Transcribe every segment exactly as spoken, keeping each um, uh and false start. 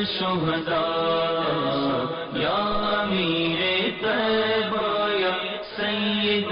الشهداء يا أمير طيبة يا سيد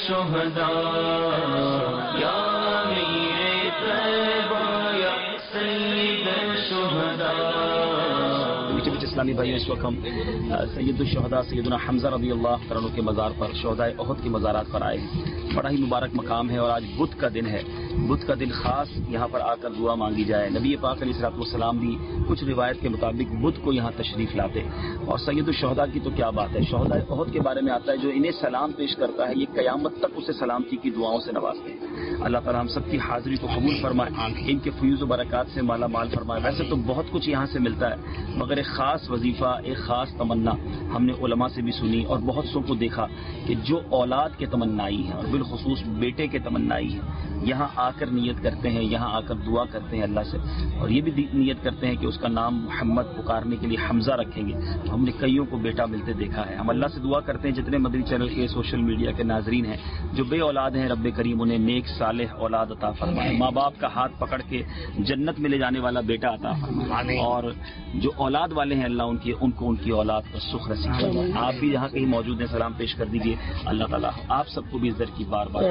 الشهداء يا أمير طيبة يا سيد الشهداء. اسلامی بھائیوں، اس وقت ہم سید الشہداء سیدنا حمزہ رضی اللہ عنہ کے مزار پر، شہداء احد کے مزارات پر آئے ہیں. بڑا ہی مبارک مقام ہے اور آج بدھ کا دن ہے. بدھ کا دن خاص یہاں پر آ کر دعا مانگی جائے. نبی پاک علیہ الصلوۃ والسلام بھی کچھ روایت کے مطابق بدھ کو یہاں تشریف لاتے. اور سید الشہداء کی تو کیا بات ہے، شہداء احد کے بارے میں آتا ہے جو انہیں سلام پیش کرتا ہے یہ قیامت تک اسے سلامتی کی دعاؤں سے نوازتے ہیں. اللہ تعالیٰ ہم سب کی حاضری کو قبول فرمائے، ان کے فیوز و برکات سے مالا مال فرمائے. ویسے تو بہت کچھ یہاں سے ملتا ہے، مگر ایک خاص وظیفہ، ایک خاص تمنا ہم نے علماء سے بھی سنی اور بہت سو کو دیکھا کہ جو اولاد کے تمنائی ہیں اور بالخصوص بیٹے کے تمنائی ہیں، یہاں آ کر نیت کرتے ہیں، یہاں آ کر دعا کرتے ہیں اللہ سے، اور یہ بھی نیت کرتے ہیں کہ اس کا نام محمد پکارنے کے لیے حمزہ رکھیں گے. ہم نے کئیوں کو بیٹا ملتے دیکھا ہے. ہم اللہ سے دعا کرتے ہیں جتنے مدنی چینل کے سوشل میڈیا کے ناظرین ہیں جو بے اولاد ہیں، رب کریم انہیں نیک صالح اولاد عطا فرمائے، ماں باپ کا ہاتھ پکڑ کے جنت میں لے جانے والا بیٹا عطا فرمائے، اور جو اولاد والے ہیں اللہ ان کی ان کو ان کی اولاد کا سکھ نصیب فرمائے. آپ بھی یہاں کہیں موجود ہیں، سلام پیش کر دیجیے. اللہ تعالیٰ آپ سب کو بھی عزت کی بار بار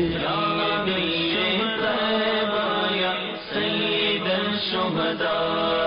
يا سيد الشهداء